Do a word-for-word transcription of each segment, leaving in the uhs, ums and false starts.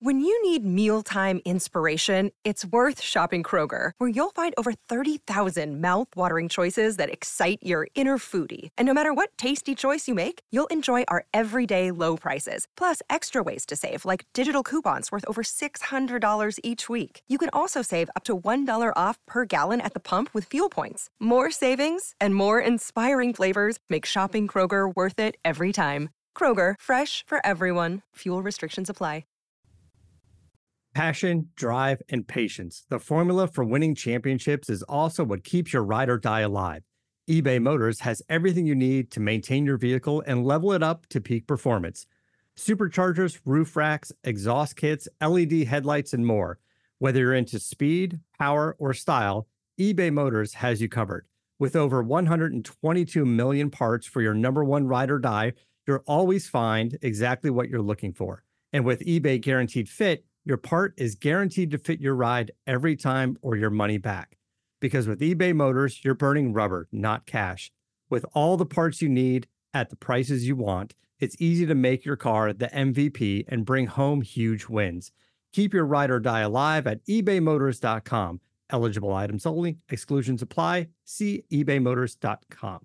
When you need mealtime inspiration, it's worth shopping Kroger, where you'll find over thirty thousand mouth-watering choices that excite your inner foodie. And no matter what tasty choice you make, you'll enjoy our everyday low prices, plus extra ways to save, like digital coupons worth over six hundred dollars each week. You can also save up to one dollar off per gallon at the pump with fuel points. More savings and more inspiring flavors make shopping Kroger worth it every time. Kroger, fresh for everyone. Fuel restrictions apply. Passion, drive, and patience. The formula for winning championships is also what keeps your ride or die alive. eBay Motors has everything you need to maintain your vehicle and level it up to peak performance. Superchargers, roof racks, exhaust kits, L E D headlights, and more. Whether you're into speed, power, or style, eBay Motors has you covered. With over one hundred twenty-two million parts for your number one ride or die, you'll always find exactly what you're looking for. And with eBay Guaranteed Fit, your part is guaranteed to fit your ride every time or your money back. Because with eBay Motors, you're burning rubber, not cash. With all the parts you need at the prices you want, it's easy to make your car the M V P and bring home huge wins. Keep your ride or die alive at ebay motors dot com. Eligible items only. Exclusions apply. See ebay motors dot com.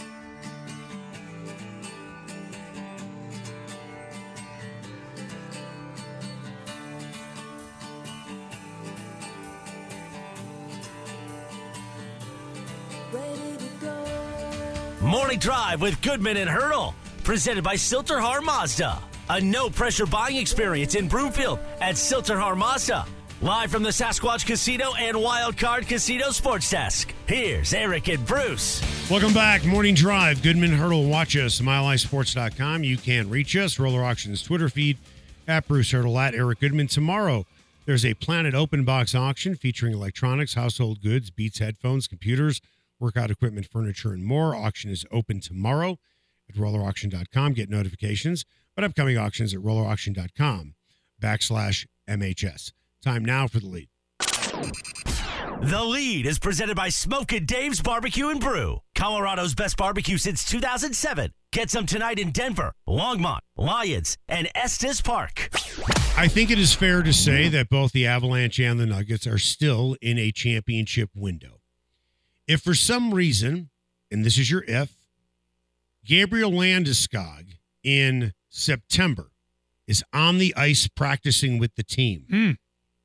Morning Drive with Goodman and Hurdle, presented by Silterhar Mazda. A no-pressure buying experience in Broomfield at Silterhar Mazda. Live from the Sasquatch Casino and Wild Card Casino Sports Desk. Here's Eric and Bruce. Welcome back. Morning Drive. Goodman, Hurdle. Watch us. mile high sports dot com. You can reach us. Roller Auctions Twitter feed at Bruce Hurdle, at Eric Goodman. Tomorrow, there's a Planet Open Box auction featuring electronics, household goods, Beats headphones, computers, workout equipment, furniture, and more. Auction is open tomorrow at roller auction dot com. Get notifications, but upcoming auctions at roller auction dot com backslash M H S. Time now for the lead. The Lead is presented by Smokin' Dave's Barbecue and Brew, Colorado's best barbecue since two thousand seven. Get some tonight in Denver, Longmont, Lyons, and Estes Park. I think it is fair to say that both the Avalanche and the Nuggets are still in a championship window. If for some reason, and this is your if, Gabriel Landeskog in September is on the ice practicing with the team, Mm.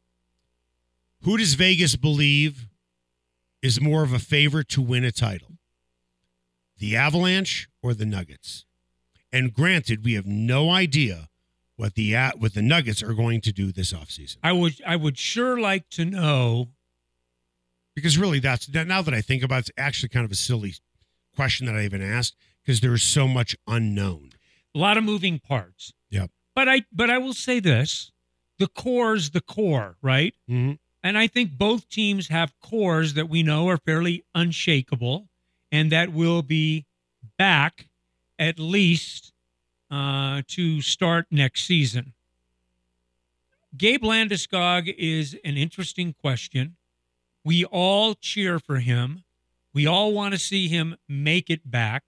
who does Vegas believe is more of a favorite to win a title? The Avalanche or the Nuggets? And granted, we have no idea what the what the Nuggets are going to do this offseason. I would I would sure like to know. Because really, that's now that I think about it, it's actually kind of a silly question that I even asked because there is so much unknown. A lot of moving parts. Yep. But I but I will say this. The core's the core, right? Mm-hmm. And I think both teams have cores that we know are fairly unshakable and that will be back at least uh, to start next season. Gabe Landeskog is an interesting question. We all cheer for him. We all want to see him make it back.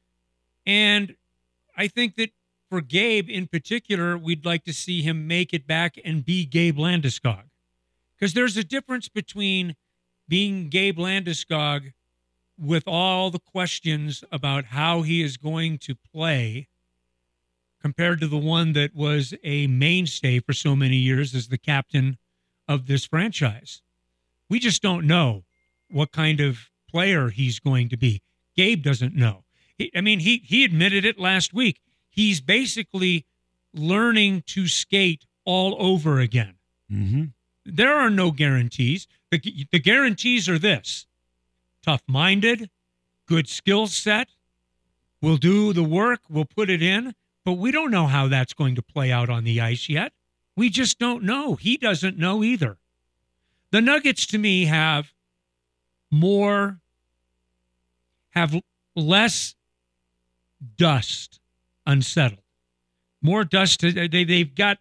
And I think that for Gabe in particular, we'd like to see him make it back and be Gabe Landeskog. Because there's a difference between being Gabe Landeskog with all the questions about how he is going to play compared to the one that was a mainstay for so many years as the captain of this franchise. We just don't know what kind of player he's going to be. Gabe doesn't know. He, I mean, he he admitted it last week. He's basically learning to skate all over again. Mm-hmm. There are no guarantees. The, the guarantees are this: tough-minded, good skill set, we'll do the work, we'll put it in, but we don't know how that's going to play out on the ice yet. We just don't know. He doesn't know either. The Nuggets, to me, have more, have less dust unsettled. More dust. They, they've got,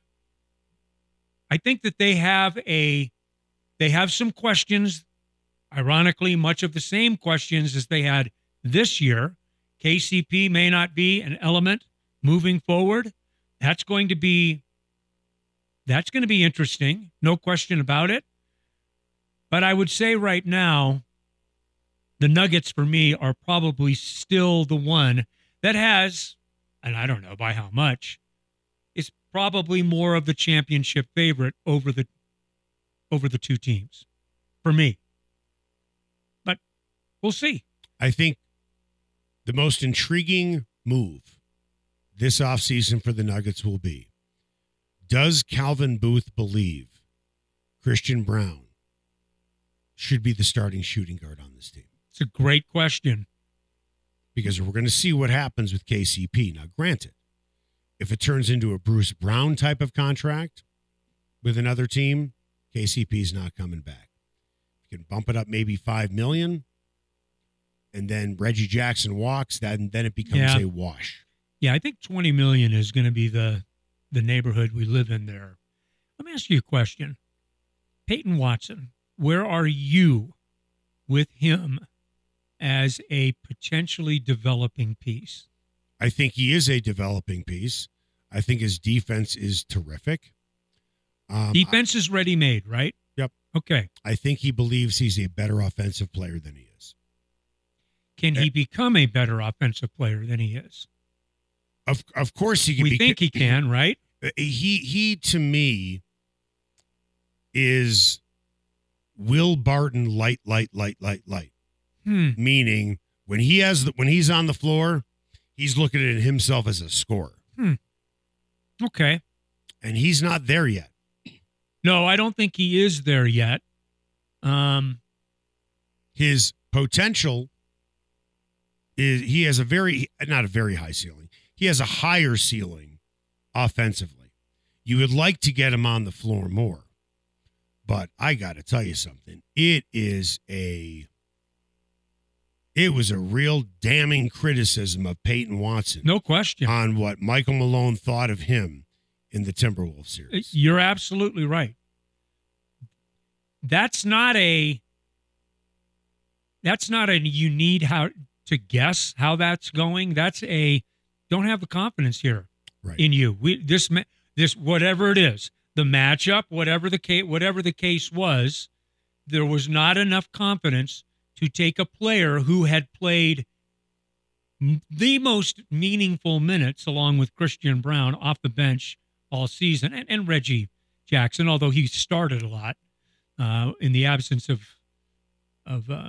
I think that they have a, they have some questions, ironically, much of the same questions as they had this year. K C P may not be an element moving forward. That's going to be That's going to be interesting. No question about it. But I would say right now, the Nuggets for me are probably still the one that has, and I don't know by how much, is probably more of the championship favorite over the over the two teams for me. But we'll see. I think the most intriguing move this offseason for the Nuggets will be, does Calvin Booth believe Christian Braun should be the starting shooting guard on this team? It's a great question. Because we're going to see what happens with K C P. Now, granted, if it turns into a Bruce Brown type of contract with another team, K C P's not coming back. You can bump it up maybe five million dollars, and then Reggie Jackson walks, that, and then it becomes Yeah. a wash. Yeah, I think twenty million dollars is going to be the, the neighborhood we live in there. Let me ask you a question. Peyton Watson, where are you with him as a potentially developing piece? I think he is a developing piece. I think his defense is terrific. Um, Defense is ready-made, right? Yep. Okay. I think he believes he's a better offensive player than he is. Can he become a better offensive player than he is? Of of course he can. We be, think he can, right? He he to me is Will Barton light light light light light. Hmm. Meaning when he has the, when he's on the floor, he's looking at himself as a scorer. Hmm. Okay. And he's not there yet. No, I don't think he is there yet. Um, His potential is he has a very not a very high ceiling. He has a higher ceiling offensively. You would like to get him on the floor more. But I got to tell you something. It is a It was a real damning criticism of Peyton Watson. no question. On what Michael Malone thought of him in the Timberwolves series. You're absolutely right. That's not a that's not a you need how to guess how that's going. That's a don't have the confidence here Right. in you. We this ma- this whatever it is, the matchup, whatever the case, whatever the case was, there was not enough confidence to take a player who had played m- the most meaningful minutes along with Christian Braun off the bench all season, and, and Reggie Jackson, although he started a lot uh, in the absence of of uh,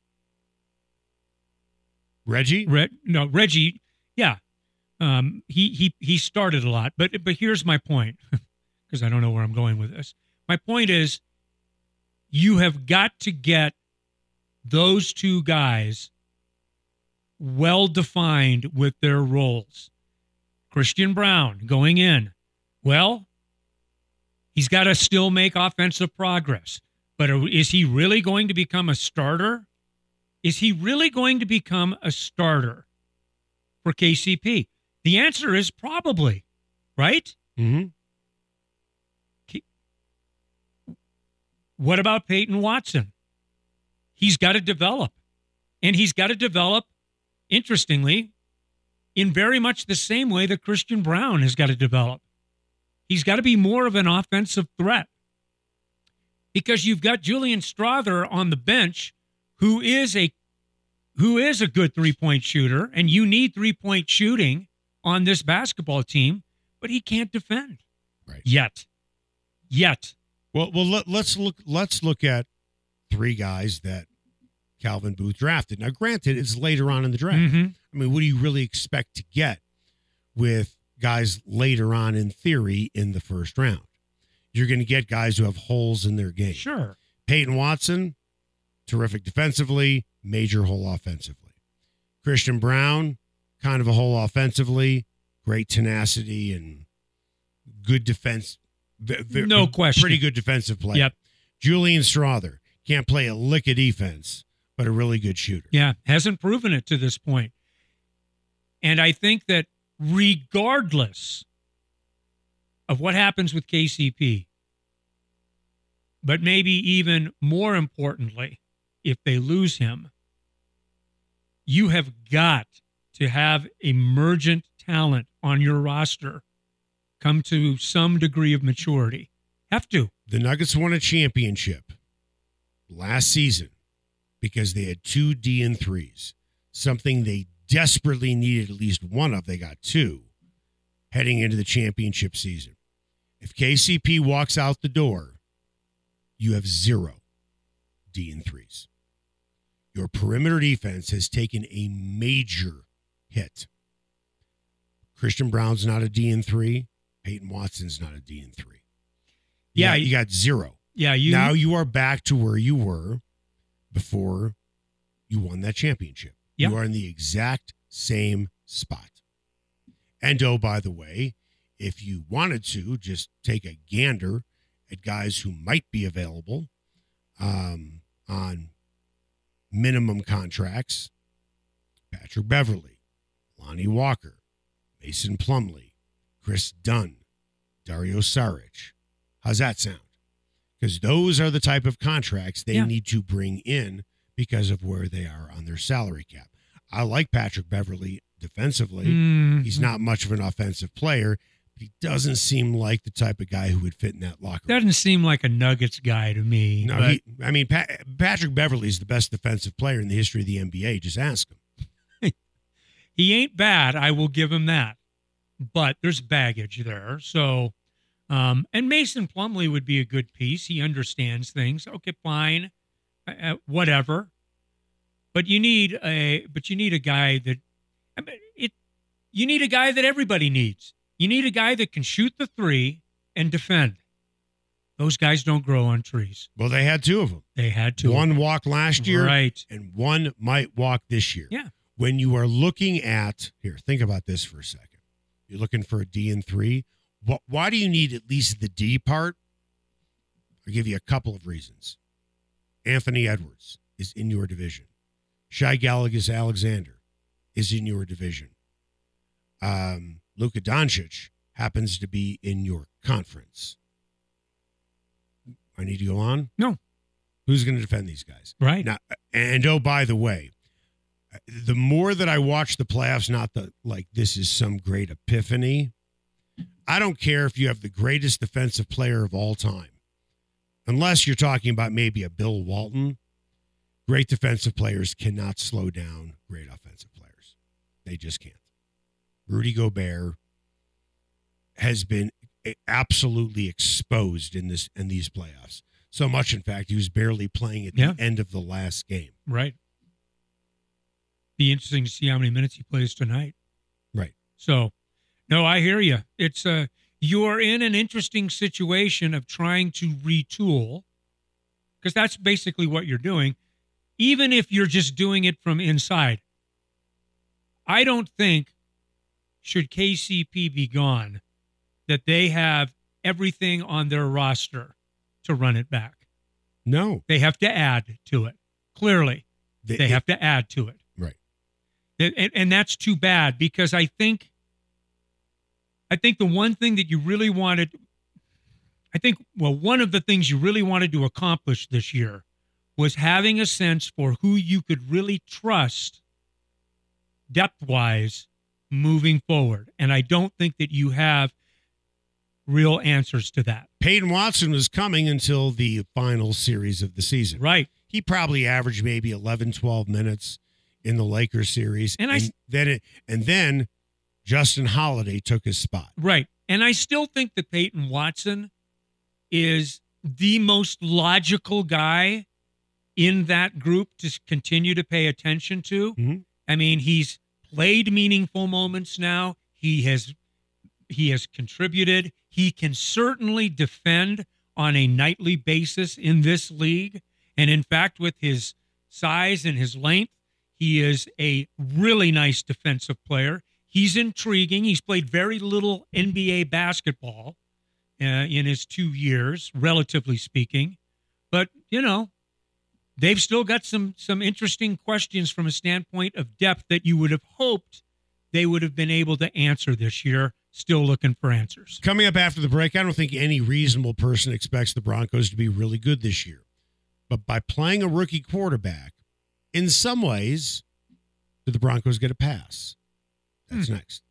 Reggie? Re- no Reggie, yeah, um, he he he started a lot. But but here's my point, because I don't know where I'm going with this. My point is, you have got to get those two guys well defined with their roles. Christian Braun going in. Well, he's got to still make offensive progress. But is he really going to become a starter? Is he really going to become a starter for K C P? The answer is probably, right? Mm-hmm. What about Peyton Watson? He's got to develop. And he's got to develop, interestingly, in very much the same way that Christian Braun has got to develop. He's got to be more of an offensive threat. Because you've got Julian Strawther on the bench, who is a who is a good three-point shooter, and you need three-point shooting on this basketball team, but he can't defend. Right. Yet. Yet. Well, well, let, let's look. Let's look at three guys that Calvin Booth drafted. Now, granted, it's later on in the draft. Mm-hmm. I mean, what do you really expect to get with guys later on in theory in the first round? You're going to get guys who have holes in their game. Sure. Peyton Watson, terrific defensively, major hole offensively. Christian Braun, kind of a hole offensively, great tenacity and good defense. V- v- No question. Pretty good defensive play. Yep. Julian Strawther, can't play a lick of defense, but a really good shooter. Yeah, hasn't proven it to this point. And I think that regardless of what happens with K C P, but maybe even more importantly, if they lose him, you have got to have emergent talent on your roster come to some degree of maturity. Have to. The Nuggets won a championship last season because they had two D and threes, something they desperately needed at least one of. They got two heading into the championship season. If K C P walks out the door, you have zero D and threes. Your perimeter defense has taken a major hit. Christian Brown's not a D and three. Peyton Watson's not a D and three. You Yeah, got, you got zero. Yeah, you Now you are back to where you were before you won that championship. Yep. You are in the exact same spot. And oh, by the way, if you wanted to just take a gander at guys who might be available um, on minimum contracts, Patrick Beverley, Lonnie Walker, Mason Plumlee, Chris Dunn, Dario Saric. How's that sound? Because those are the type of contracts they Yeah. need to bring in because of where they are on their salary cap. I like Patrick Beverley defensively. Mm, He's not much of an offensive player, but he doesn't seem like the type of guy who would fit in that locker room. doesn't seem like a Nuggets guy to me. No, but he, I mean, Pat, Patrick Beverley is the best defensive player in the history of the N B A. Just ask him. he ain't bad. I will give him that. But there's baggage there. So, um, and Mason Plumlee would be a good piece. He understands things. Okay, fine, uh, whatever. But you need a, but you need a guy that, I mean, it. You need a guy that everybody needs. You need a guy that can shoot the three and defend. Those guys don't grow on trees. Well, they had two of them. They had to. One walked last year, Right. and one might walk this year. Yeah. When you are looking at, here, think about this for a second. You're looking for a D and three. What, why do you need at least the D part? I'll give you a couple of reasons. Anthony Edwards is in your division. Shai Gilgeous-Alexander is in your division. Um, Luka Doncic happens to be in your conference. I need to go on? No. Who's going to defend these guys? Right. Now, and oh, by the way, the more that I watch the playoffs, not the like this is some great epiphany. I don't care if you have the greatest defensive player of all time, unless you're talking about maybe a Bill Walton. Great defensive players cannot slow down great offensive players. They just can't. Rudy Gobert has been absolutely exposed in this in these playoffs. So much, in fact, he was barely playing at Yeah. the end of the last game. Right. Be interesting to see how many minutes he plays tonight. Right. So, no, I hear you. It's uh, you're in an interesting situation of trying to retool, because that's basically what you're doing, even if you're just doing it from inside. I don't think, should K C P be gone, that they have everything on their roster to run it back. No. They have to add to it. Clearly, They, they have to add to it. Right. And, and that's too bad, because I think I think the one thing that you really wanted, I think, well, one of the things you really wanted to accomplish this year was having a sense for who you could really trust depth-wise moving forward. And I don't think that you have real answers to that. Peyton Watson was coming until the final series of the season. Right. He probably averaged maybe eleven, twelve minutes in the Lakers series. And I- and then it, and then Justin Holiday took his spot. Right. And I still think that Peyton Watson is the most logical guy in that group to continue to pay attention to. Mhm. I mean, he's played meaningful moments now. He has he has contributed. He can certainly defend on a nightly basis in this league. And in fact, with his size and his length, he is a really nice defensive player. He's intriguing. He's played very little N B A basketball uh, in his two years, relatively speaking. But, you know, they've still got some some interesting questions from a standpoint of depth that you would have hoped they would have been able to answer this year. Still looking for answers. Coming up after the break, I don't think any reasonable person expects the Broncos to be really good this year. But by playing a rookie quarterback, in some ways, do the Broncos get a pass? That's Hmm. next.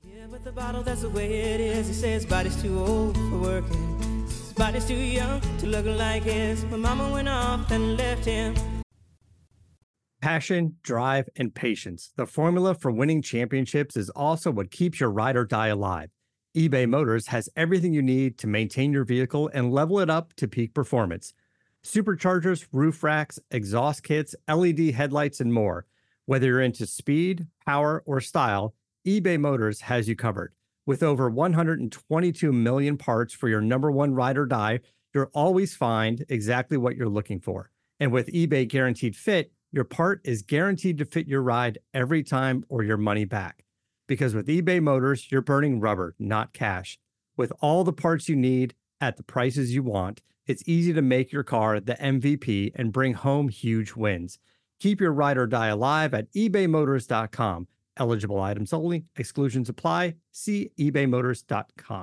Yeah, but the bottle, that's the way it is. He says body's too old for working. His body's too young to look like his. My mama went off and left him. Passion, drive, and patience. The formula for winning championships is also what keeps your ride or die alive. eBay Motors has everything you need to maintain your vehicle and level it up to peak performance. Superchargers, roof racks, exhaust kits, L E D headlights, and more. Whether you're into speed, power, or style, eBay Motors has you covered. With over one hundred twenty-two million parts for your number one ride or die, you'll always find exactly what you're looking for. And with eBay Guaranteed Fit, your part is guaranteed to fit your ride every time or your money back. Because with eBay Motors, you're burning rubber, not cash. With all the parts you need at the prices you want, it's easy to make your car the M V P and bring home huge wins. Keep your ride or die alive at ebay motors dot com. Eligible items only. Exclusions apply. See ebay motors dot com.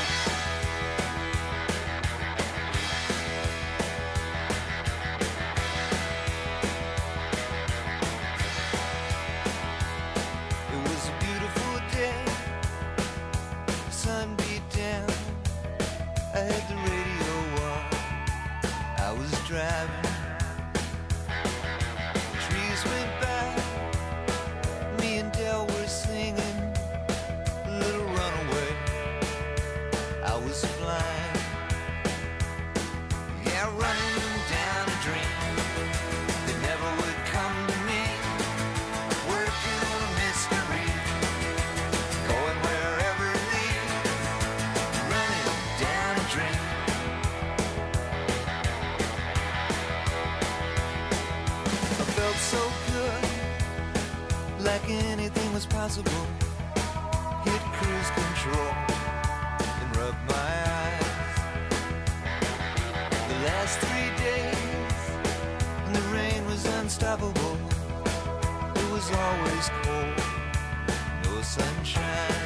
Possible. Hit cruise control and rub my eyes. The last three days and the rain was unstoppable. It was always cold, no sunshine.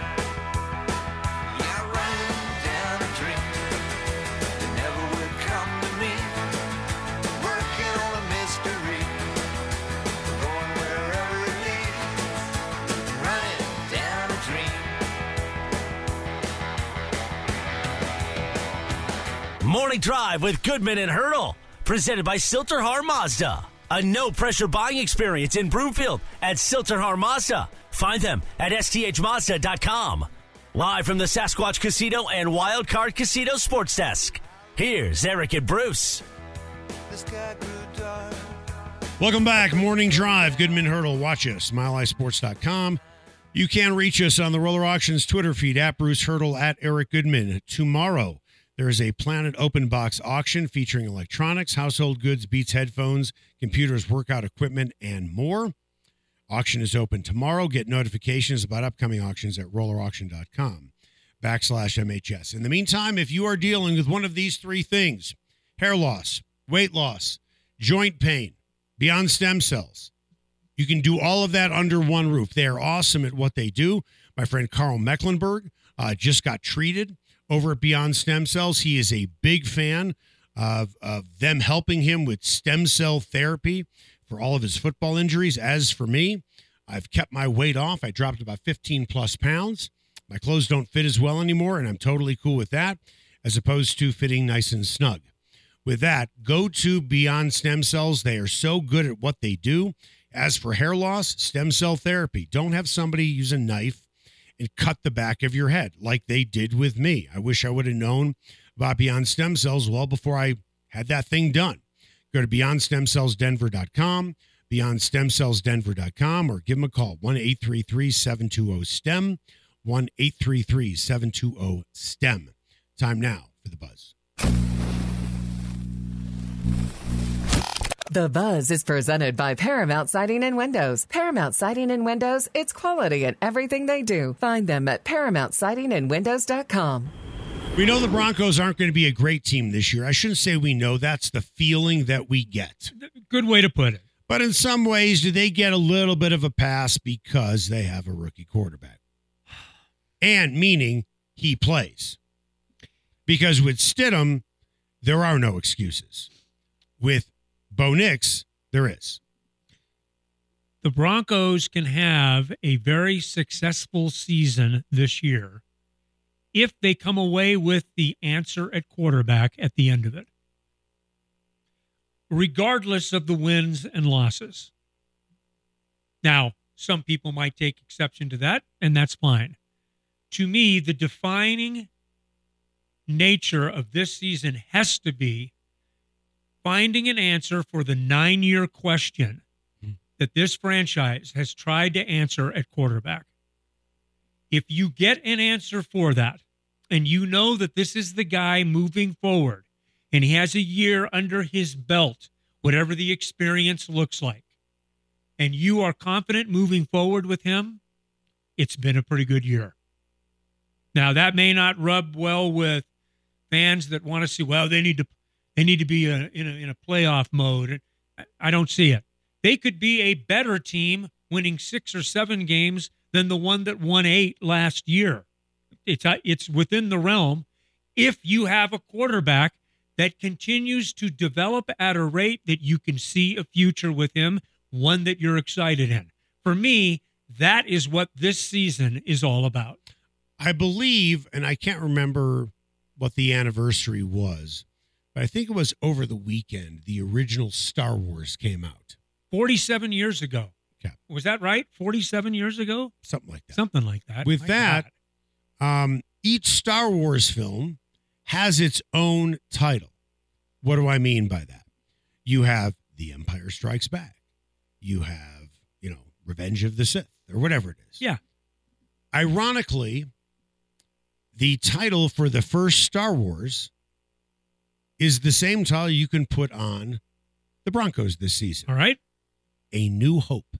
Yeah, running down a dream that never would come to me. Working on a mystery, going wherever it leads. Running down a dream. Morning Drive with Goodman and Hurdle, presented by Silterhar Mazda. A no-pressure buying experience in Broomfield at Silterhar Mazda. Find them at S T H Mazda dot com. Live from the Sasquatch Casino and Wildcard Casino Sports Desk, here's Eric and Bruce. The sky grew dark. Welcome back. Morning Drive. Goodman Hurdle. Watch us. mile high sports dot com. You can reach us on the Roller Auctions Twitter feed at Bruce Hurdle, at Eric Goodman. Tomorrow, there is a Planet Open Box auction featuring electronics, household goods, Beats headphones, computers, workout equipment, and more. Auction is open tomorrow. Get notifications about upcoming auctions at roller auction dot com backslash M H S. In the meantime, if you are dealing with one of these three things, hair loss, weight loss, joint pain, Beyond Stem Cells, you can do all of that under one roof. They are awesome at what they do. My friend Carl Mecklenburg uh, just got treated over at Beyond Stem Cells. He is a big fan of, of them helping him with stem cell therapy for all of his football injuries. As for me, I've kept my weight off. I dropped about fifteen plus pounds. My clothes don't fit as well anymore, and I'm totally cool with that, as opposed to fitting nice and snug. With that, go to Beyond Stem Cells. They are so good at what they do. As for hair loss, stem cell therapy. Don't have somebody use a knife and cut the back of your head like they did with me. I wish I would have known about Beyond Stem Cells well before I had that thing done. Go to beyond stem cells denver dot com, beyond stem cells denver dot com, or give them a call, one eight three three, seven two zero, S T E M, one eight three three, seven two zero, S T E M. Time now for the buzz. The Buzz is presented by Paramount Siding and Windows. Paramount Siding and Windows, it's quality in everything they do. Find them at paramount siding and windows dot com. We know the Broncos aren't going to be a great team this year. I shouldn't say we know. That's the feeling that we get. Good way to put it. But in some ways, do they get a little bit of a pass because they have a rookie quarterback? And meaning he plays. Because with Stidham, there are no excuses. With Bo Nix, there is. the Broncos can have a very successful season this year if they come away with the answer at quarterback at the end of it, regardless of the wins and losses. Now, some people might take exception to that, and that's fine. To me, the defining nature of this season has to be finding an answer for the nine-year question that this franchise has tried to answer at quarterback. If you get an answer for that, and you know that this is the guy moving forward, and he has a year under his belt, whatever the experience looks like, and you are confident moving forward with him, it's been a pretty good year. Now, that may not rub well with fans that want to see, well, they need to they need to be a, in, a, in a playoff mode. I don't see it. They could be a better team winning six or seven games than the one that won eight last year. It's, it's within the realm if you have a quarterback that continues to develop at a rate that you can see a future with him, one that you're excited in. For me, that is what this season is all about. I believe, and I can't remember what the anniversary was, but I think it was over the weekend, the original Star Wars came out. forty-seven years ago. Okay. Was that right? forty-seven years ago? Something like that. Something like that. With My that, God. um, each Star Wars film has its own title. What do I mean by that? You have The Empire Strikes Back. You have, you know, Revenge of the Sith, or whatever it is. Yeah. Ironically, the title for the first Star Wars is the same title you can put on the Broncos this season. All right. A New Hope.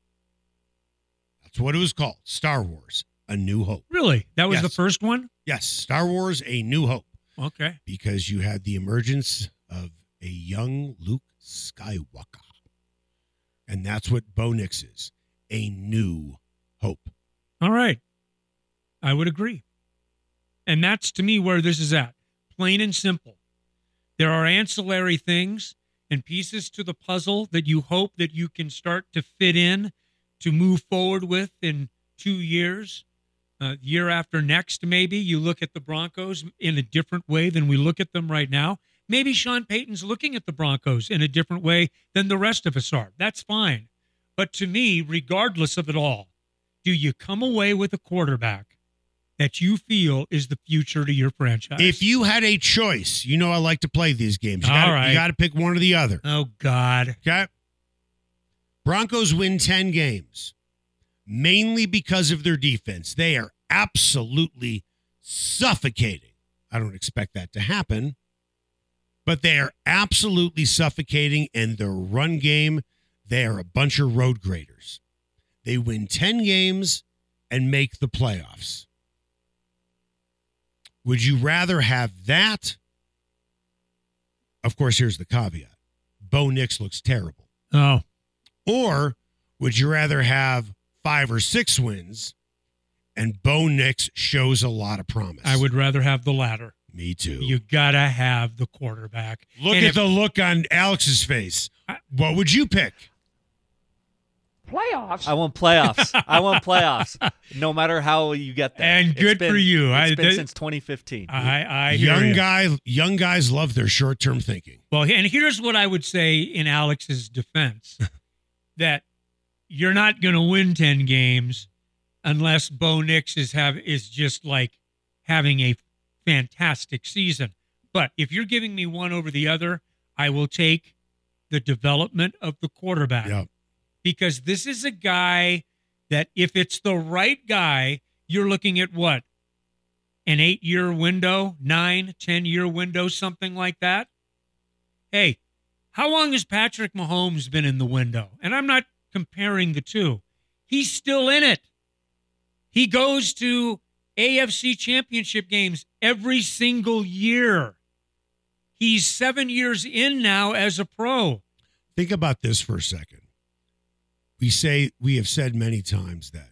That's what it was called. Star Wars, A New Hope. Really? That was Yes. the first one? Yes, Star Wars, A New Hope. Okay. Because you had the emergence of a young Luke Skywalker. And that's what Bo Nix is. A New Hope. All right. I would agree. And that's, to me, where this is at. Plain and simple. There are ancillary things and pieces to the puzzle that you hope that you can start to fit in to move forward with in two years. Uh, year after next, maybe you look at the Broncos in a different way than we look at them right now. Maybe Sean Payton's looking at the Broncos in a different way than the rest of us are. That's fine. But to me, regardless of it all, do you come away with a quarterback that you feel is the future to your franchise? If you had a choice, you know I like to play these games. You All gotta, right. You got to pick one or the other. Oh, God. Okay? Broncos win ten games, mainly because of their defense. They are absolutely suffocating. I don't expect that to happen, but they are absolutely suffocating, and their run game, they are a bunch of road graders. They win ten games and make the playoffs. Would you rather have that? Of course, here's the caveat. Bo Nix looks terrible. Oh, Or would you rather have five or six wins and Bo Nix shows a lot of promise? I would rather have the latter. Me too. You got to have the quarterback. Look And at if- the look on Alex's face. I- What would you pick? I want playoffs. I want playoffs. No matter how you get there. And It's good been- for you. It's I- been that- since twenty fifteen. I, I hear Young you. guy, young guys love their short-term thinking. Well, and here's what I would say in Alex's defense, that you're not going to win ten games unless Bo Nix is have is just like having a fantastic season. But if you're giving me one over the other, I will take the development of the quarterback. Yep. Because this is a guy that if it's the right guy, you're looking at what? An eight-year window, nine, ten-year window, something like that. Hey, how long has Patrick Mahomes been in the window? And I'm not comparing the two. He's still in it. He goes to A F C championship games every single year. He's seven years in now as a pro. Think about this for a second. We say we have said many times that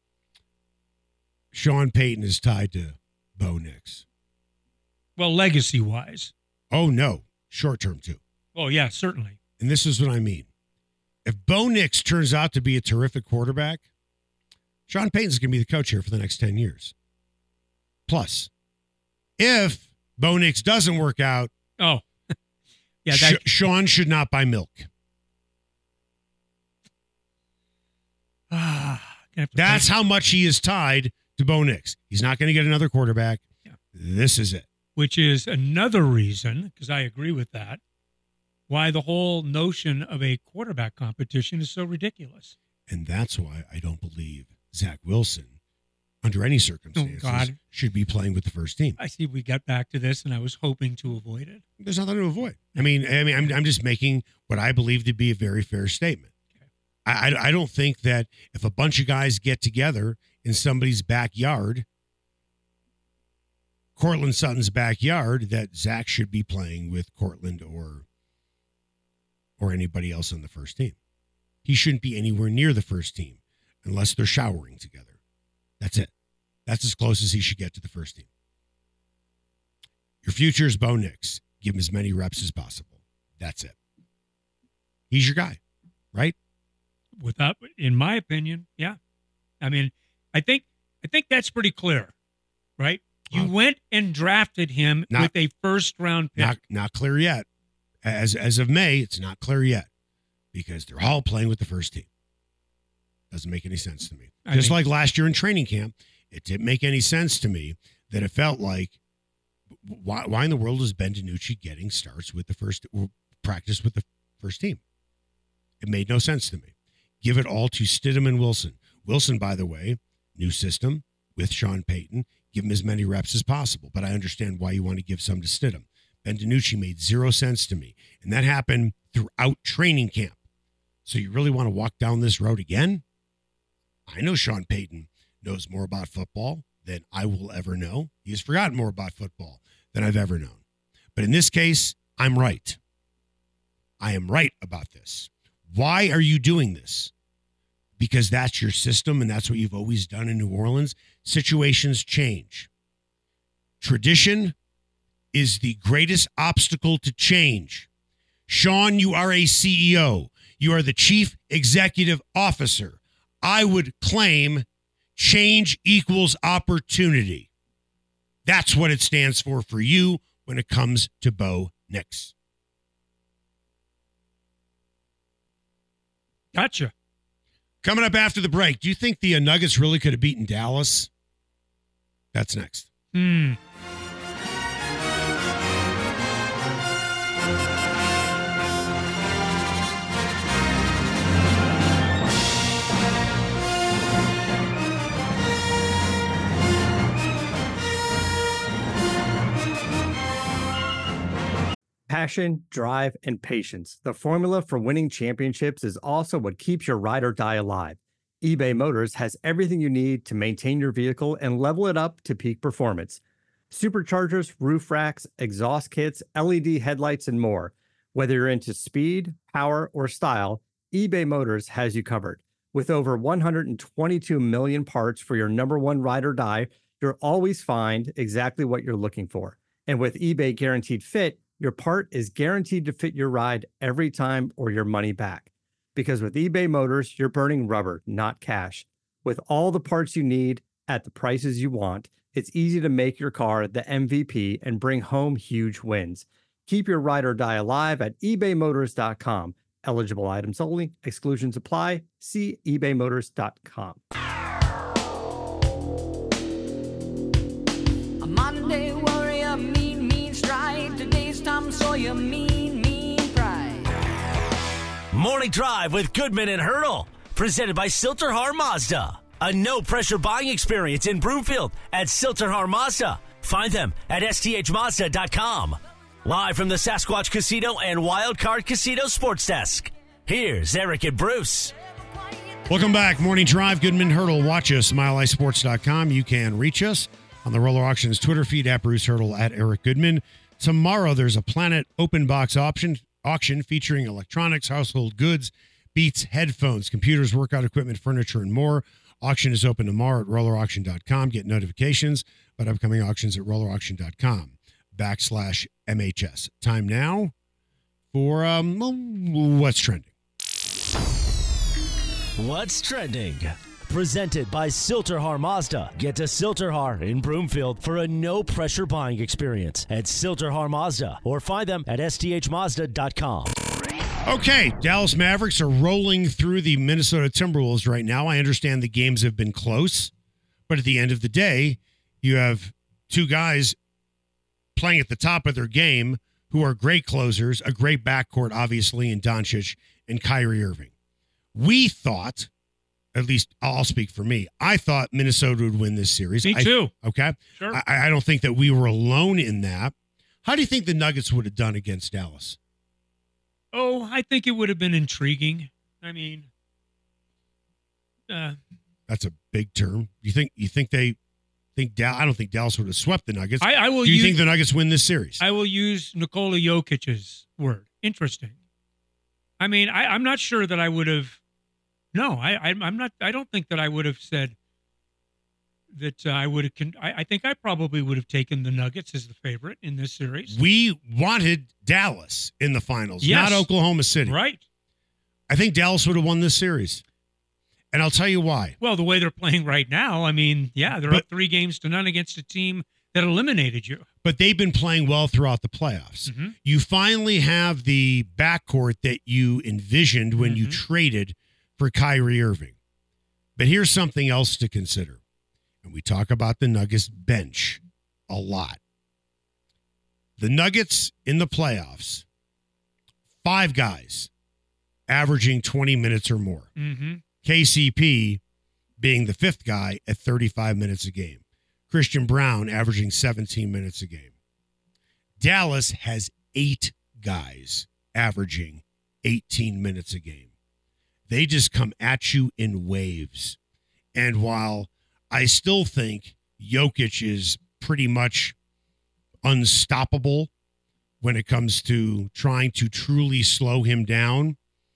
Sean Payton is tied to Bo Nix. Well, legacy-wise. Oh no, short term too. Oh, yeah, certainly. And this is what I mean. If Bo Nix turns out to be a terrific quarterback, Sean Payton's going to be the coach here for the next ten years. Plus, if Bo Nix doesn't work out, oh, yeah, that, Sh- Sean should not buy milk. That's how much he is tied to Bo Nix. He's not going to get another quarterback. Yeah. This is it. Which is another reason, because I agree with that, why the whole notion of a quarterback competition is so ridiculous. And that's why I don't believe Zach Wilson, under any circumstances, Oh, God. should be playing with the first team. I see we got back to this, and I was hoping to avoid it. There's nothing to avoid. I mean, I mean, I'm, I'm just making what I believe to be a very fair statement. Okay. I, I, I don't think that if a bunch of guys get together in somebody's backyard, Cortland Sutton's backyard, that Zach should be playing with Cortland or or anybody else on the first team. He shouldn't be anywhere near the first team unless they're showering together. That's it. That's as close as he should get to the first team. Your future is Bo Nix. Give him as many reps as possible. That's it. He's your guy, right? Without, in my opinion, yeah. I mean, I think I think that's pretty clear, right? You Well, went and drafted him not- with a first round pick. Not not clear yet. As as of May, it's not clear yet because they're all playing with the first team. Doesn't make any sense to me. I Just mean- like last year in training camp, it didn't make any sense to me that it felt like why why in the world is Ben DiNucci getting starts with the first or practice with the first team? It made no sense to me. Give it all to Stidham and Wilson. Wilson, by the way, new system with Sean Payton. Give him as many reps as possible, but I understand why you want to give some to Stidham. Ben DiNucci made zero sense to me, and that happened throughout training camp. So you really want to walk down this road again? I know Sean Payton knows more about football than I will ever know. He has forgotten more about football than I've ever known. But in this case, I'm right. I am right about this. Why are you doing this? Because that's your system and that's what you've always done in New Orleans. Situations change. Tradition is the greatest obstacle to change. Sean, you are a C E O. You are the chief executive officer. I would claim change equals opportunity. That's what it stands for for you when it comes to Bo Nix. Gotcha. Coming up after the break, do you think the uh, Nuggets really could have beaten Dallas? That's next. Hmm. Passion, drive, and patience. The formula for winning championships is also what keeps your ride or die alive. eBay Motors has everything you need to maintain your vehicle and level it up to peak performance. Superchargers, roof racks, exhaust kits, L E D headlights, and more. Whether you're into speed, power, or style, eBay Motors has you covered. With over one hundred twenty-two million parts for your number one ride or die, you'll always find exactly what you're looking for. And with eBay Guaranteed Fit, your part is guaranteed to fit your ride every time or your money back. Because with eBay Motors, you're burning rubber, not cash. With all the parts you need at the prices you want, it's easy to make your car the M V P and bring home huge wins. Keep your ride or die alive at ebay motors dot com. Eligible items only. Exclusions apply. See ebay motors dot com. A Monday warrior, mean, mean stride. Today's Tom Sawyer, mean, mean pride. Morning Drive with Goodman and Hurdle. Presented by Silterhar Mazda. A no-pressure buying experience in Broomfield at Silterhar Mazda. Find them at S T H Mazda dot com. Live from the Sasquatch Casino and Wildcard Casino Sports Desk. Here's Eric and Bruce. Welcome back. Morning Drive, Goodman Hurdle. Watch us, mile high sports dot com. You can reach us on the Roller Auctions Twitter feed at Bruce Hurdle, at Eric Goodman. Tomorrow, there's a Planet open box auction, auction featuring electronics, household goods, Beats, headphones, computers, workout equipment, furniture, and more. Auction is open tomorrow at roller auction dot com. Get notifications about upcoming auctions at roller auction dot com backslash M H S. Time now for um, well, what's trending. What's trending? Presented by Silterhar Mazda. Get to Silterhar in Broomfield for a no-pressure buying experience at Silterhar Mazda or find them at S T H Mazda dot com. Okay, Dallas Mavericks are rolling through the Minnesota Timberwolves right now. I understand the games have been close, but at the end of the day, you have two guys playing at the top of their game who are great closers, a great backcourt, obviously, in Doncic and Kyrie Irving. We thought, at least I'll speak for me, I thought Minnesota would win this series. Me I, too. okay? Sure. I, I don't think that we were alone in that. How do you think the Nuggets would have done against Dallas? Oh, I think it would have been intriguing. I mean, uh, that's a big term. You think you think they think Dallas? I don't think Dallas would have swept the Nuggets. I, I will. Do you use, think the Nuggets win this series? I will use Nikola Jokic's word. Interesting. I mean, I, I'm not sure that I would have. No, I, I, I'm not. I don't think that I would have said that uh, I would have. Con- I, I think I probably would have taken the Nuggets as the favorite in this series. We wanted Dallas in the finals, Yes. not Oklahoma City. Right. I think Dallas would have won this series. And I'll tell you why. Well, the way they're playing right now, I mean, yeah, they're But- up three games to none against a team that eliminated you. But they've been playing well throughout the playoffs. Mhm. You finally have the backcourt that you envisioned when you Mhm. traded for Kyrie Irving. But here's something else to consider. And we talk about the Nuggets bench a lot. The Nuggets in the playoffs, five guys averaging twenty minutes or more. Mm-hmm. K C P being the fifth guy at thirty-five minutes a game. Christian Brown averaging seventeen minutes a game. Dallas has eight guys averaging eighteen minutes a game. They just come at you in waves. And while I still think Jokic is pretty much unstoppable when it comes to trying to truly slow him down,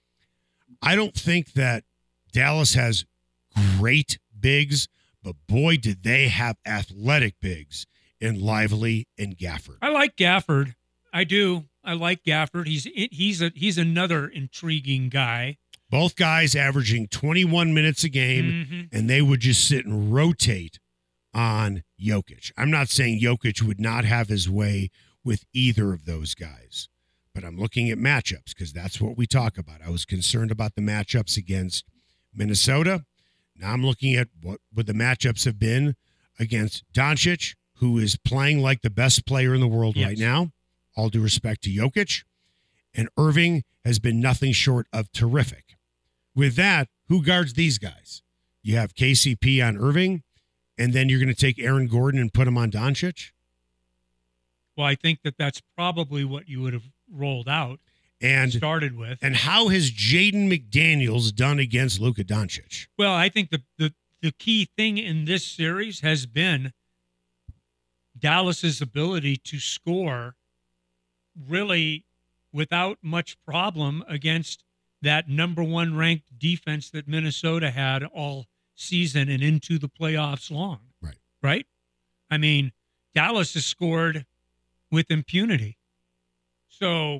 I don't think that Dallas has great bigs, but boy, did they have athletic bigs in Lively and Gafford. I like Gafford. I do. I like Gafford. He's he's a he's another intriguing guy. Both guys averaging twenty-one minutes a game, Mm-hmm. and they would just sit and rotate on Jokic. I'm not saying Jokic would not have his way with either of those guys, but I'm looking at matchups because that's what we talk about. I was concerned about the matchups against Minnesota. Now I'm looking at what would the matchups have been against Doncic, who is playing like the best player in the world Yes. right now, all due respect to Jokic, and Irving has been nothing short of terrific. With that, who guards these guys? You have K C P on Irving, and then you're going to take Aaron Gordon and put him on Doncic? Well, I think that that's probably what you would have rolled out And started with. and how has Jaden McDaniels done against Luka Doncic? Well, I think the, the the key thing in this series has been Dallas's ability to score really without much problem against that number one ranked defense that Minnesota had all season and into the playoffs long. Right. Right? I mean, Dallas has scored with impunity. So,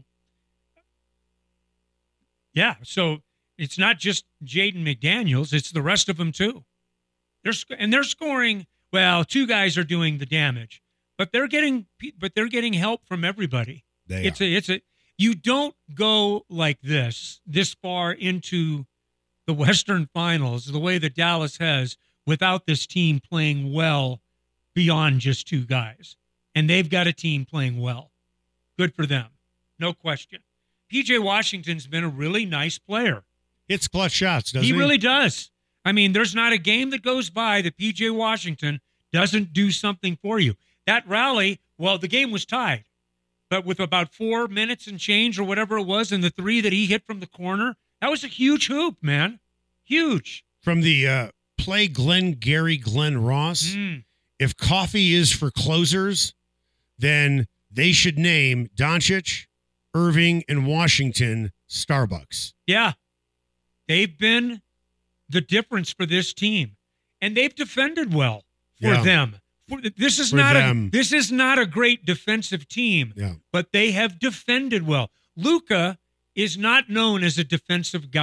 yeah, so it's not just Jaden McDaniels, it's the rest of them too. They're sc- and they're scoring, well, two guys are doing the damage, but they're getting but they're getting help from everybody. They It's are. a it's a you don't go like this this far into the Western Finals the way that Dallas has without this team playing well beyond just two guys. And they've got a team playing well. Good for them. No question. P J Washington's been a really nice player. Hits clutch shots, doesn't He he? really does. I mean, there's not a game that goes by that P J Washington doesn't do something for you. That rally, well, the game was tied. But with about four minutes and change or whatever it was, and the three that he hit from the corner, that was a huge hoop, man. Huge. From the uh, play Glenn Gary Glenn Ross, Mm. if coffee is for closers, then they should name Doncic, Irving, and Washington Starbucks. Yeah. They've been the difference for this team. And they've defended well for Yeah. them. For, this is For not them. a this is not a great defensive team, Yeah. but they have defended well. Luka is not known as a defensive guy.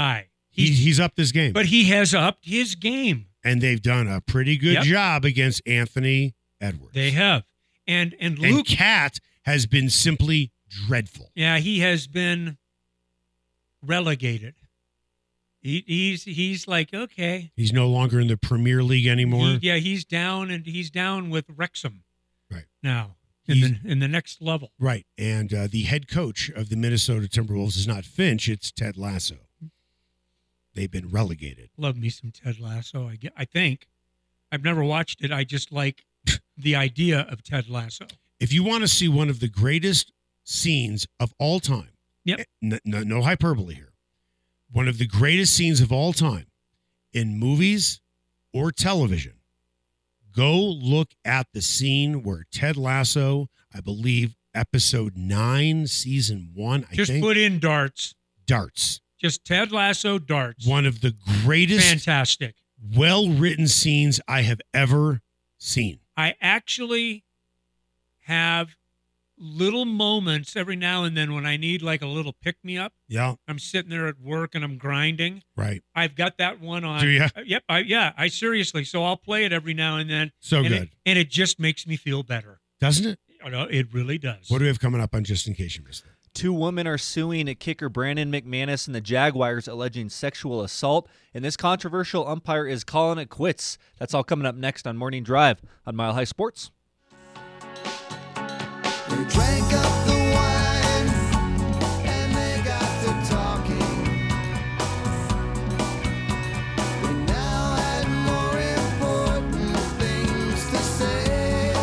He's, he's upped his game. But he has upped his game. And they've done a pretty good Yep. job against Anthony Edwards. They have. And and And Luke, Cat has been simply dreadful. yeah, he has been relegated. He, he's he's like, okay. He's no longer in the Premier League anymore. He- yeah, he's down, and he's down with Wrexham. Right. Now, in He's- the in the next level. Right. And uh, the head coach of the Minnesota Timberwolves is not Finch, it's Ted Lasso. They've been relegated. Love me some Ted Lasso. I get, I think. I've never watched it. I just like the idea of Ted Lasso. If you want to see one of the greatest scenes of all time, Yep. n- n- no hyperbole here, one of the greatest scenes of all time in movies or television, go look at the scene where Ted Lasso, I believe, episode nine, season one, I Just think, put in darts. darts. Just Ted Lasso darts. One of the greatest, Fantastic. well-written scenes I have ever seen. I actually have little moments every now and then when I need like a little pick-me-up. Yeah, I'm sitting there at work and I'm grinding. right. I've got that one on. Do ya? Uh, Yep. I, yeah. I seriously. So I'll play it every now and then. So and good. It, and it just makes me feel better. Doesn't it? You know, it really does. What do we have coming up on Just In Case You Missed It? Two women are suing a kicker Brandon McManus and the Jaguars alleging sexual assault, and this controversial umpire is calling it quits. That's all coming up next on Morning Drive on Mile High Sports. They drank up the wine and they got to talking. They now had more important things to say.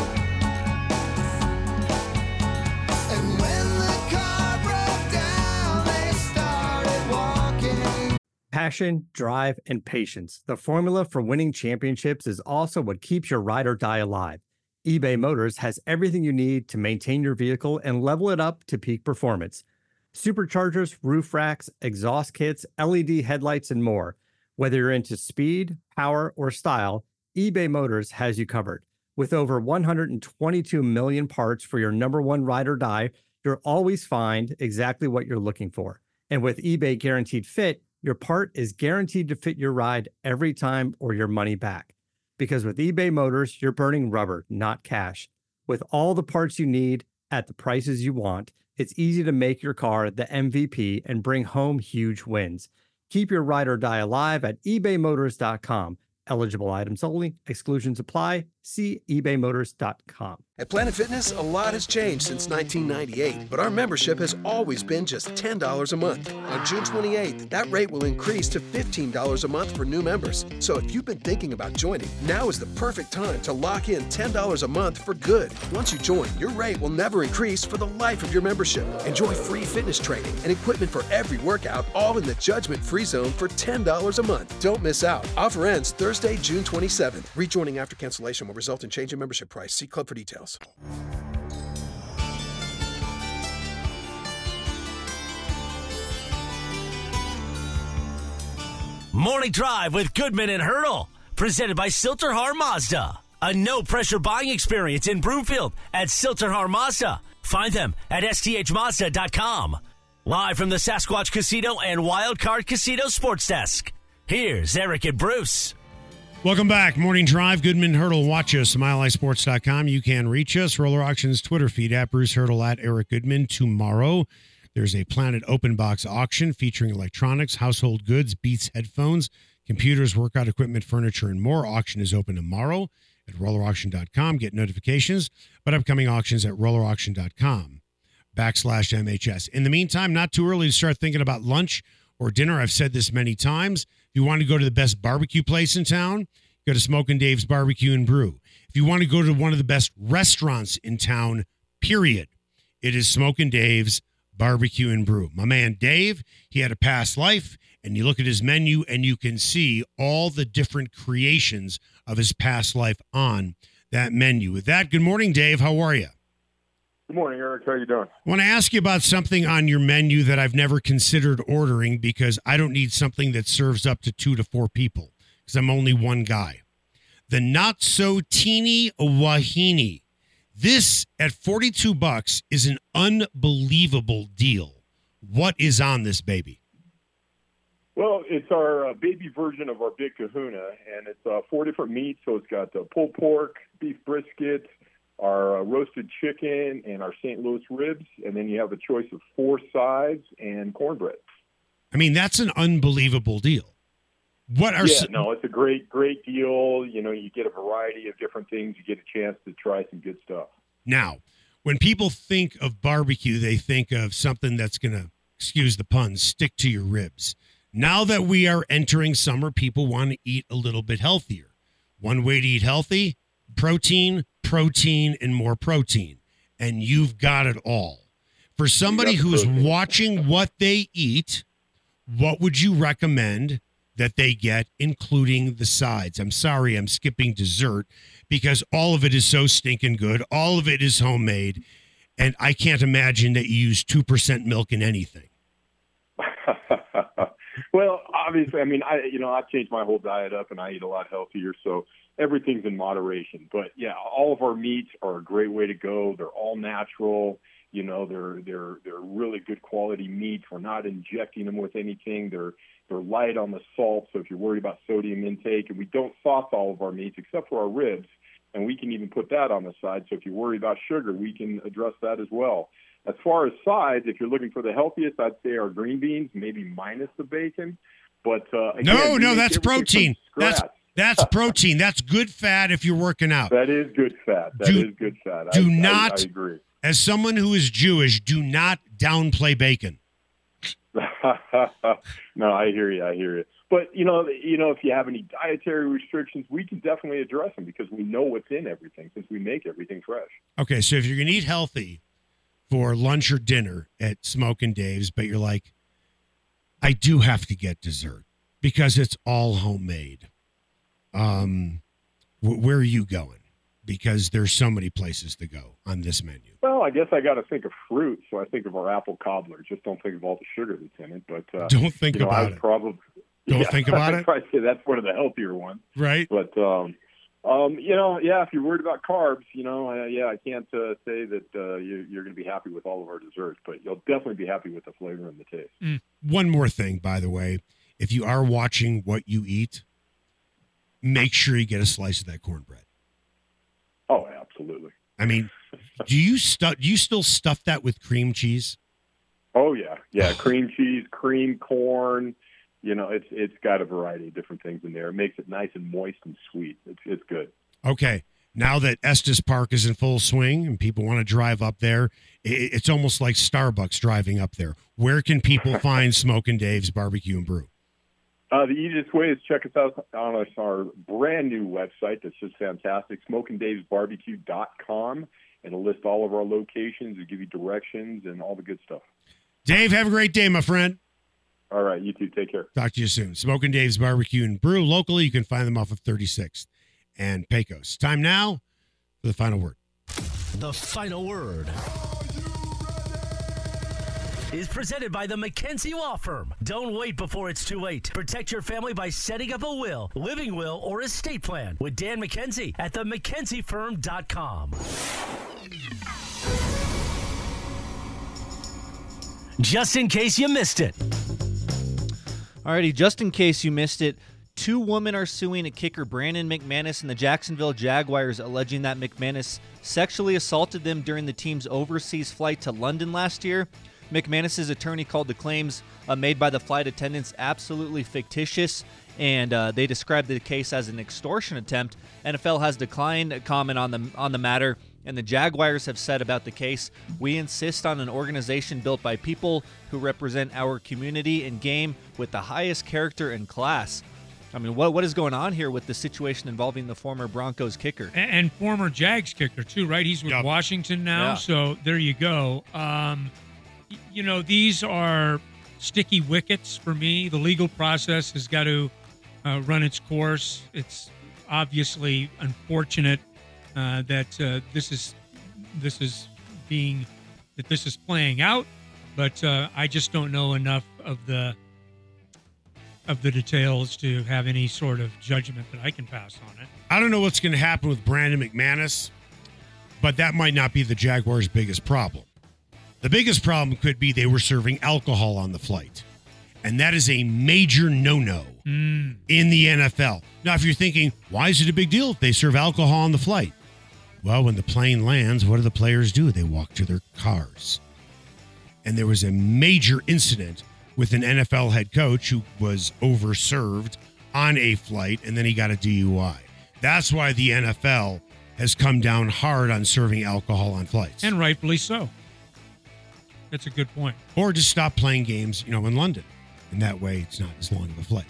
And when the car broke down, they started walking. Passion, drive, and patience. The formula for winning championships is also what keeps your ride or die alive. eBay Motors has everything you need to maintain your vehicle and level it up to peak performance. Superchargers, roof racks, exhaust kits, L E D headlights, and more. Whether you're into speed, power, or style, eBay Motors has you covered. With over one hundred twenty-two million parts for your number one ride or die, you'll always find exactly what you're looking for. And with eBay Guaranteed Fit, your part is guaranteed to fit your ride every time or your money back. Because with eBay Motors, you're burning rubber, not cash. With all the parts you need at the prices you want, it's easy to make your car the M V P and bring home huge wins. Keep your ride or die alive at ebay motors dot com. Eligible items only. Exclusions apply. See ebay motors dot com. At Planet Fitness, a lot has changed since nineteen ninety-eight, but our membership has always been just ten dollars a month. On June twenty-eighth, that rate will increase to fifteen dollars a month for new members. So if you've been thinking about joining, now is the perfect time to lock in ten dollars a month for good. Once you join, your rate will never increase for the life of your membership. Enjoy free fitness training and equipment for every workout, all in the judgment-free zone for ten dollars a month. Don't miss out. Offer ends Thursday, June twenty-seventh. Rejoining after cancellation will result in change in membership price. See club for details. Morning Drive with Goodman and Hurdle, presented by Silterhar Mazda. A no-pressure buying experience in Broomfield at Silterhar Mazda. Find them at S T H Mazda dot com. Live from the Sasquatch Casino and Wild Card Casino Sports Desk. Here's Eric and Bruce. Welcome back. Morning Drive, Goodman Hurdle. Watch us, mile high sports dot com. You can reach us. Roller Auctions Twitter feed at Bruce Hurdle, at Eric Goodman. Tomorrow, there's a Planet Open Box auction featuring electronics, household goods, Beats headphones, computers, workout equipment, furniture, and more. Auction is open tomorrow at roller auction dot com. Get notifications, but upcoming auctions at roller auction dot com backslash M H S. In the meantime, not too early to start thinking about lunch or dinner. I've said this many times. If you want to go to the best barbecue place in town, go to Smokin' Dave's Barbecue and Brew. If you want to go to one of the best restaurants in town, period, it is Smokin' Dave's Barbecue and Brew. My man Dave, he had a past life, and you look at his menu and you can see all the different creations of his past life on that menu. With that, good morning, Dave. How are you? Good morning, Eric. How you doing? I want to ask you about something on your menu that I've never considered ordering because I don't need something that serves up to two to four people because I'm only one guy. The Not So Teeny Wahini. This at forty-two bucks is an unbelievable deal. What is on this baby? Well, it's our uh, baby version of our Big Kahuna, and it's uh, four different meats. So it's got uh, pulled pork, beef brisket, our uh, roasted chicken, and our Saint Louis ribs. And then you have a choice of four sides and cornbread. I mean, that's an unbelievable deal. What are yeah, s- no, it's a great, great deal. You know, you get a variety of different things. You get a chance to try some good stuff. Now, when people think of barbecue, they think of something that's going to, excuse the pun, stick to your ribs. Now that we are entering summer, people want to eat a little bit healthier. One way to eat healthy, protein, protein, and more protein. And you've got it all. For somebody who's protein. watching what they eat, what would you recommend that they get, including the sides? I'm sorry, I'm skipping dessert because all of it is so stinking good. All of it is homemade. And I can't imagine that you use two percent milk in anything. Well, obviously, I mean, I you know, I've changed my whole diet up and I eat a lot healthier, so everything's in moderation. But yeah, all of our meats are a great way to go. They're all natural. You know, they're they're they're really good quality meats. We're not injecting them with anything. They're they're light on the salt, so if you're worried about sodium intake, and we don't sauce all of our meats except for our ribs, and we can even put that on the side. So if you worry about sugar, we can address that as well. As far as sides, if you're looking for the healthiest, I'd say our green beans, maybe minus the bacon. But uh, again, no, no, that's protein. That's that's protein. That's good fat if you're working out. That is good fat. That do, is good fat. Do I, not. I, I agree. As someone who is Jewish, do not downplay bacon. No, I hear you. I hear you. But you know, you know, if you have any dietary restrictions, we can definitely address them because we know what's in everything since we make everything fresh. Okay, so if you're gonna eat healthy for lunch or dinner at Smokin' Dave's, but you're like, I do have to get dessert because it's all homemade. Um, wh- where are you going? Because there's so many places to go on this menu. Well, I guess I got to think of fruit, so I think of our apple cobbler. Just don't think of all the sugar that's in it. But uh, don't think you know, about I would it. Probably, don't yeah, think about I'd it. probably say that's one of the healthier ones, right? But um, um, you know, yeah, if you're worried about carbs, you know, uh, yeah, I can't uh, say that uh, you, you're going to be happy with all of our desserts, but you'll definitely be happy with the flavor and the taste. Mm. One more thing, by the way, if you are watching what you eat, make sure you get a slice of that cornbread. Oh, absolutely. I mean, do you stu- do you still stuff that with cream cheese? Oh yeah, yeah, cream cheese, cream corn. You know, it's it's got a variety of different things in there. It makes it nice and moist and sweet. It's it's good. Okay, now that Estes Park is in full swing and people want to drive up there, it, it's almost like Starbucks driving up there. Where can people find Smokin' Dave's Barbecue and Brew? Uh, the easiest way is check us out on our, our brand new website that's just fantastic, smokin daves barbecue dot com. It'll list all of our locations, it'll give you directions and all the good stuff. Dave, have a great day, my friend. All right, you too. Take care. Talk to you soon. Smokin' Dave's Barbecue and Brew. Locally, you can find them off of thirty-sixth and Pecos. Time now for the final word. The final word is presented by the McKenzie Law Firm. Don't wait before it's too late. Protect your family by setting up a will, living will, or estate plan with Dan McKenzie at the mckenzie firm dot com. Just in case you missed it. Alrighty, just in case you missed it, two women are suing a kicker Brandon McManus and the Jacksonville Jaguars, alleging that McManus sexually assaulted them during the team's overseas flight to London last year. McManus's attorney called the claims uh, made by the flight attendants absolutely fictitious, and uh, they described the case as an extortion attempt. N F L has declined a comment on the on the matter, and the Jaguars have said about the case, "We insist on an organization built by people who represent our community and game with the highest character and class." I mean, what what is going on here with the situation involving the former Broncos kicker? And, and former Jags kicker, too, right? He's with yep. Washington now, Yeah. so there you go. Um, you know, these are sticky wickets for me. The legal process has got to uh, run its course. It's obviously unfortunate uh, that uh, this is this is being that this is playing out, but uh, I just don't know enough of the of the details to have any sort of judgment that I can pass on it. I don't know what's going to happen with Brandon McManus, but that might not be the Jaguars' biggest problem. The biggest problem could be they were serving alcohol on the flight. And that is a major no-no Mm. in the N F L. Now, if you're thinking, why is it a big deal if they serve alcohol on the flight? Well, when the plane lands, what do the players do? They walk to their cars. And there was a major incident with an N F L head coach who was overserved on a flight, and then he got a D U I. That's why the N F L has come down hard on serving alcohol on flights. And rightfully so. That's a good point. Or just stop playing games, you know, in London. And that way it's not as long of a flight.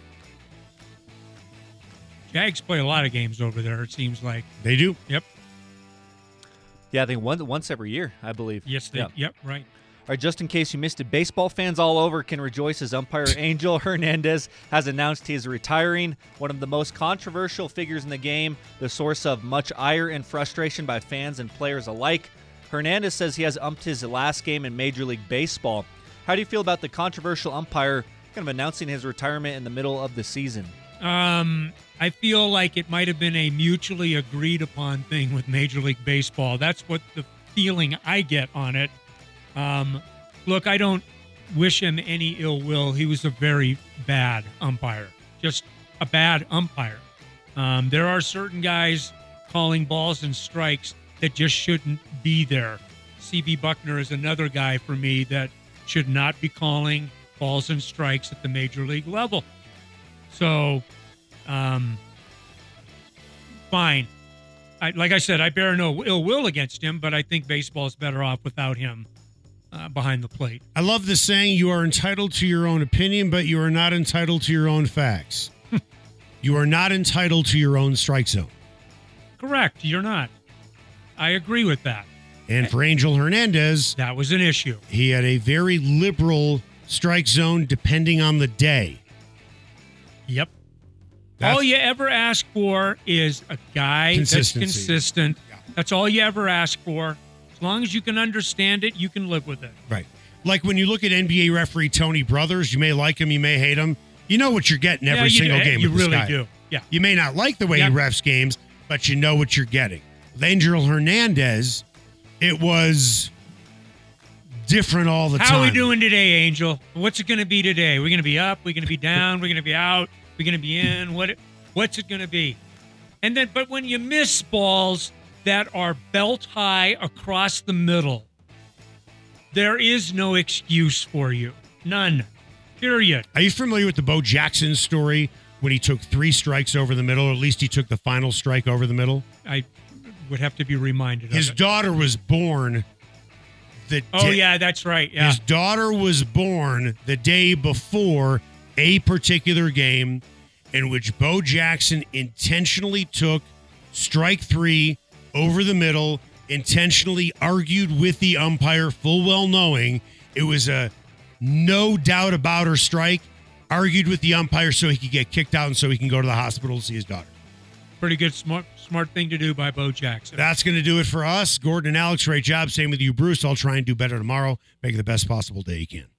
Jags play a lot of games over there, it seems like. They do. Yep. Yeah, I think once, once every year, I believe. Yes, they, yeah. yep, right. All right, just in case you missed it, baseball fans all over can rejoice as umpire Angel Hernandez has announced he is retiring. One of the most controversial figures in the game, the source of much ire and frustration by fans and players alike. Hernandez says he has umped his last game in Major League Baseball. How do you feel about the controversial umpire kind of announcing his retirement in the middle of the season? Um, I feel like it might have been a mutually agreed upon thing with Major League Baseball. That's what the feeling I get on it. Um, look, I don't wish him any ill will. He was a very bad umpire, just a bad umpire. Um, there are certain guys calling balls and strikes that just shouldn't be there. C B Buckner is another guy for me that should not be calling balls and strikes at the major league level. So, um, fine. I, like I said, I bear no ill will against him, but I think baseball is better off without him uh, behind the plate. I love the saying, you are entitled to your own opinion, but you are not entitled to your own facts. You are not entitled to your own strike zone. Correct. You're not. I agree with that. And for Angel Hernandez, that was an issue. He had a very liberal strike zone depending on the day. Yep. That's, all you ever ask for is a guy that's consistent. Yeah. That's all you ever ask for. As long as you can understand it, you can live with it. Right. Like when you look at N B A referee Tony Brothers, you may like him, you may hate him. You know what you're getting every yeah, single do. game. You with this really guy. do. Yeah. You may not like the way yep. he refs games, but you know what you're getting. With Angel Hernandez, it was different all the How time. How are we doing today, Angel? What's it going to be today? We're going to be up? We're going to be down? We're going to be out? We're going to be in? What? What's it going to be? And then, but when you miss balls that are belt high across the middle, there is no excuse for you. None. Period. Are you familiar with the Bo Jackson story when he took three strikes over the middle, or at least he took the final strike over the middle? I would have to be reminded His of it. daughter was born the Oh, day, yeah, that's right. Yeah. His daughter was born the day before a particular game in which Bo Jackson intentionally took strike three over the middle, intentionally argued with the umpire, full well knowing it was a no doubt about her strike, argued with the umpire so he could get kicked out and so he can go to the hospital to see his daughter. Pretty good, smart, smart thing to do by Bo Jackson. That's going to do it for us. Gordon and Alex, great job. Same with you, Bruce. I'll try and do better tomorrow. Make it the best possible day you can.